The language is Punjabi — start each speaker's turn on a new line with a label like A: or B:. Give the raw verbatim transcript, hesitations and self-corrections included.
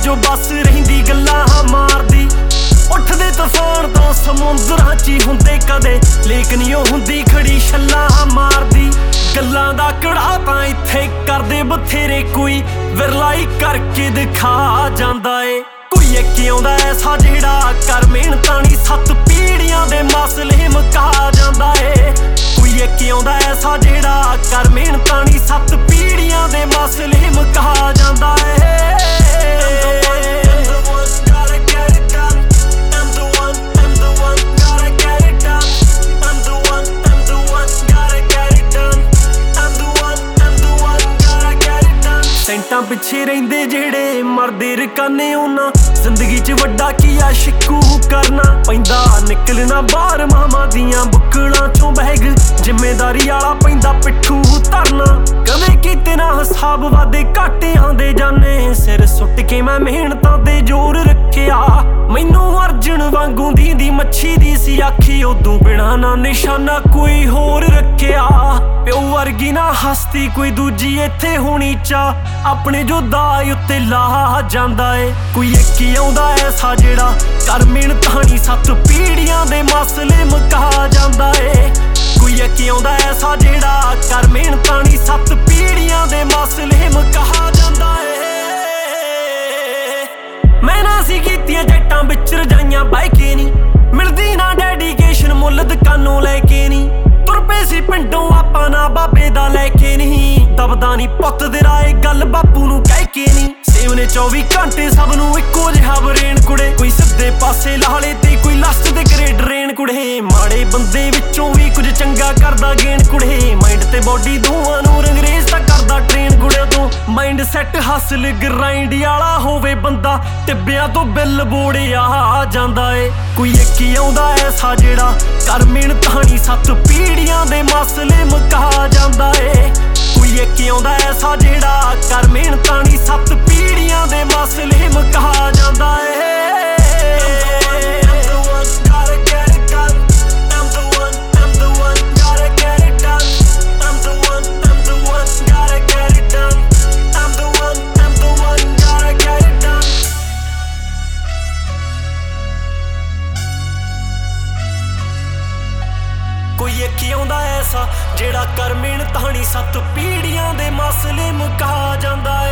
A: ਜੋ ਬਸ ਰਹਿੰਦੀ ਗੱਲਾਂ ਮਾਰਦੀ। ਉੱਠਦੇ ਤੂਫਾਨ ਤੋਂ ਸਮੁੰਦਰਾਂ 'ਚ ਹੀ ਹੁੰਦੇ ਕਦੇ, ਲੇਕਿਨ ਉਹ ਹੁੰਦੀ ਖੜੀ ਛੱਲਾਂ ਮਾਰਦੀ। ਗੱਲਾਂ ਦਾ ਕੜਾ ਤਾਂ ਇੱਥੇ ਕਰਦੇ ਬਥੇਰੇ, ਕੋਈ ਵਿਰਲਾਈ ਕਰਕੇ ਦਿਖਾ ਜਾਂਦਾ ਏ। ਕੋਈ ਇੱਕ ਆਉਂਦਾ ਐਸਾ ਜਿਹੜਾ ਕਰ ਮਿਹਨਤਾਂ ਨੀ ਸੱਤ ਪੀੜ੍ਹੀਆਂ ਦੇ ਮਸਲੇ ਮੁਕਾ ਜਾਂਦਾ ਏ। ਕੋਈ ਇੱਕ ਆਉਂਦਾ ਐਸਾ ਜਿਹੜਾ ਕਰ ਮਿਹਨਤਾਂ ਨੀ ਸੱਤ ਪੀੜ੍ਹੀਆਂ ਦੇ ਮਸਲੇ ਮੁਕਾ ਜਾਂਦਾ ਏ। ਸੈਂਟਾਂ ਪਿੱਛੇ ਰਹਿੰਦੇ ਜਿਹੜੇ ਮਰਦੇ ਰਕਾਨੇ, ਉਹਨਾਂ ਜ਼ਿੰਦਗੀ 'ਚ ਵੱਡਾ ਕੀ ਆ ਸ਼ਿਕੂ ਕਰਨਾ। ਪੈਂਦਾ ਨਿਕਲਣਾ ਬਾਹਰ ਮਾਵਾਂ ਦੀਆਂ ਬੁੱਕਲਾਂ 'ਚੋਂ ਬੈਗ, ਜ਼ਿੰਮੇਦਾਰੀ ਵਾਲਾ ਪੈਂਦਾ ਪਿੱਠੂ ਧਰਨਾ। ਕਦੇ ਕੀਤੇ ਨਾ ਹਿਸਾਬ ਵਾਦੇ ਘਾਟਿਆਂ ਦੇ ਜਾਨੇ, ਸਿਰ ਸੁੱਟ ਕੇ ਮੈਂ ਮਿਹਨਤਾਂ ਤੇ ਜ਼ੋਰ ਰੱਖਿਆ। ਮੈਨੂੰ ਅਰਜਨ ਵਾਂਗੂ ਦੀ ਮੱਛੀ ਦੀ ਸੀ ਆਖੀ, ਉਦੋਂ ਬਿਨਾਂ ਨਾ ਨਿਸ਼ਾਨਾ ਕੋਈ ਹੋਰ ਰੱਖਿਆ। ਪਿਓ ਵਰਗੀ ਨਾ ਹਸਤੀ ਕੋਈ ਦੂਜੀ ਇੱਥੇ ਹੋਣੀ ਚਾ, ਆਪਣੇ ਜੋ ਦਾਅ ਉੱਤੇ ਲਾ ਜਾਂਦਾ ਏ। ਕੋਈ ਇੱਕ ਆਉਂਦਾ ਐਸਾ ਜਿਹੜਾ ਕਰ ਮਿਹਨਤਾਂ ਨੀ ਸੱਤ ਪੀੜ੍ਹੀਆਂ ਦੇ ਮਸਲੇ ਮੁਕਾ ਜਾਂਦਾ ਏ। ਕੋਈ ਇੱਕ ਆਉਂਦਾ ਐਸਾ ਜਿਹੜਾ ਕਰ ਮਿਹਨਤਾਂ ਨੀ ਸੱਤ ਪੀੜ੍ਹੀਆਂ ਦੇ ਮਸਲੇ ਮੁਕਾ ਜਾਂਦਾ ਏ। ਮੈਂ ਨਾ ਸੀ ਕੀਤੀਆਂ ਜੱਟਾਂ ਵਿੱਚ ਰਜਾਈਆਂ ਬਹਿ ਕੇ ਨੀ, ਮਿਲਦੀ ਨਾ ਡੈਡੀਕੇਸ਼ਨ ਮੁੱਲ ਦੁਕਾਨੋਂ ਲੈ ਕੇ ਨੀ। ਤੁਰ ਪਏ ਸੀ ਪਿੰਡੋਂ ਆਪਾਂ ਨਾ ਬਾਬੇ ਦਾ ਲੈ ਕੇ ਨਹੀਂ, ਦਬਦਾ ਨੀ ਪੁੱਤ ਦੇ ਰਾਏ ਗੱਲ ਬਾਪੂ ਨੂੰ ਕਹਿ ਕੇ ਨੀ। ਸੇਵ ਨੇ ਚੌਵੀ ਘੰਟੇ ਸਭ ਨੂੰ ਇੱਕੋ ਜਿਹਾ ਬਰੇਨ ਕੁੜੇ, ਕੋਈ ਸਿੱਧੇ ਪਾਸੇ ਲਾਲੇ ਤੇ ਕੋਈ ਲਾਸਟ ਤੇ ਗ੍ਰੇਡ ਰੇਨ ਕੁੜੇ। ਮਾੜੇ ਬੰਦੇ ਵਿੱਚੋਂ ਵੀ ਕੁਝ ਚੰਗਾ ਕਰਦਾ ਗੇਨ ਕੁੜੇ, ਮਾਈਂਡ ਤੇ ਬੋਡੀ ਦੋਵਾਂ ਨੂੰ ਰੰਗਰੇਜ਼ ਤਾਂ ਕਰਦਾ ਟ੍ਰੇਨ ਕੁੜੇ। ਤੋਂ ਮਾਈਂਡ ਸੈੱਟ ਹਾਸਲ ਗਰਾਈਂਡ ਵਾਲਾ ਹੋਵੇ ਬੰਦਾ, ਟਿੱਬਿਆਂ ਤੋਂ ਬਿੱਲ ਬੋੜਿਆ ਜਾਂਦਾ ਏ। ਕੋਈ ਇੱਕ ਆਉਂਦਾ ਐਸਾ ਜਿਹੜਾ ਕਰ ਮਿਹਨਤਾਂ ਨੀ ਸੱਤ ਪੀੜ੍ਹੀਆਂ ਦੇ ਮਸਲੇ ਮੁਕਾ ਜਾਂਦਾ ਏ। ਕੋਈ ਇੱਕ ਆਉਂਦਾ ਐਸਾ ਜਿਹੜਾ ਕਰ ਮਿਹਨਤਾਂ ਨੀ ਸੱਤ ਪੀੜ੍ਹੀਆਂ ਦੇ ਮਸਲੇ ਮੁਕਾ ਜਾਂਦਾ ਏ। ਕੋਈ ਇੱਕ ਆਉਂਦਾ ਐਸਾ ਜਿਹੜਾ ਕਰ ਮਿਹਨਤਾਂ ਨੀ ਸੱਤ ਪੀੜ੍ਹੀਆਂ ਦੇ ਮਸਲੇ ਮੁਕਾ ਜਾਂਦਾ ਏ।